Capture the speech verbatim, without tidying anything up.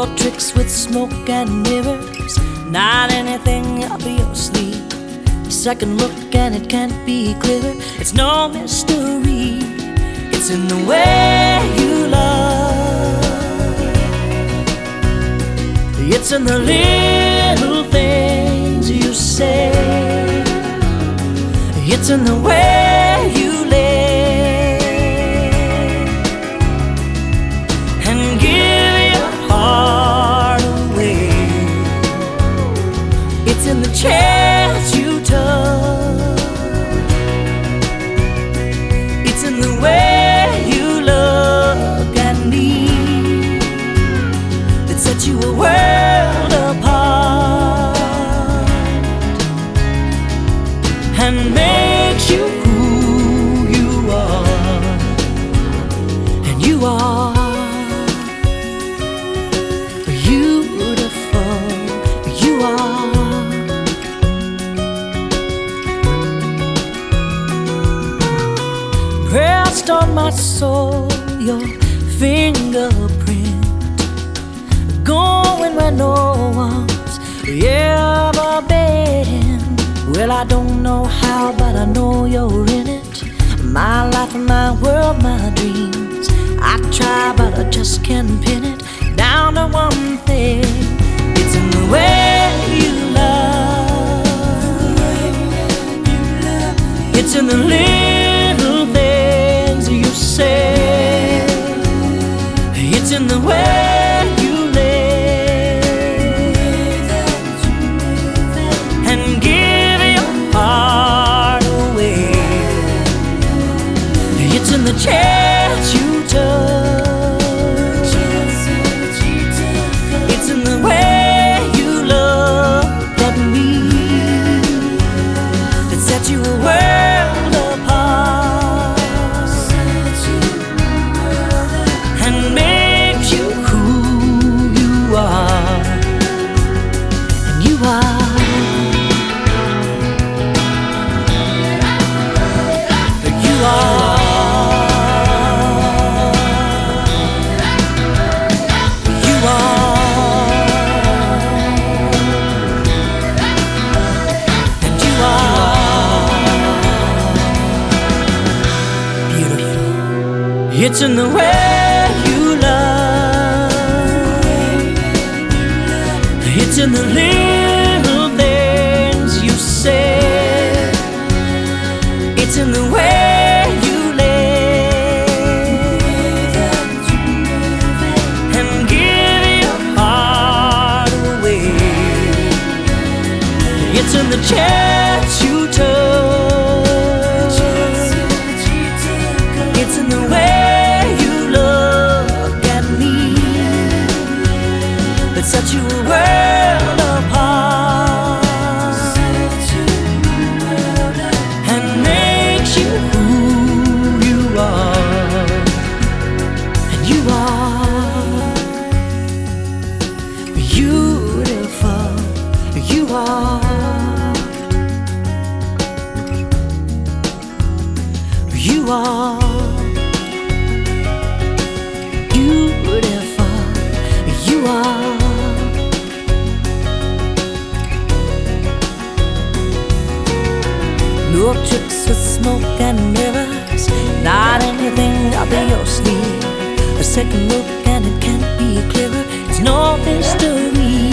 No tricks with smoke and mirrors, not anything up your sleeve. A second look and it can't be clearer. It's no mystery, it's in the way you love. It's in the little things you say. It's in the way you live and give your heart away. It's in the chance you took. It's in the way you look at me that set you a world apart and makes you who you are. And you are beautiful. You are pressed on my soul, your fingerprint, going where no one's ever been. Well, I don't know how, but I know you're in it. My life, my world, my dreams. I try, but I just can't pin it down to one thing. It's in the way you love. It's in the little things you say. It's in the way you live and give your heart away. It's in the chance you took. It's in the way you look at me that set you a world apart and makes you who you are. And you are You are You are And you are beautiful. It's in the way you love. It's in the little things you say. It's in the way you live and give your heart away. It's in the chance you took. It's in the way you look at me that set you a world apart and makes you who you are. And you are beautiful. You are You are beautiful. You are no tricks with smoke and mirrors, not anything up your sleeve. A second look and it can't be clearer. It's no mystery.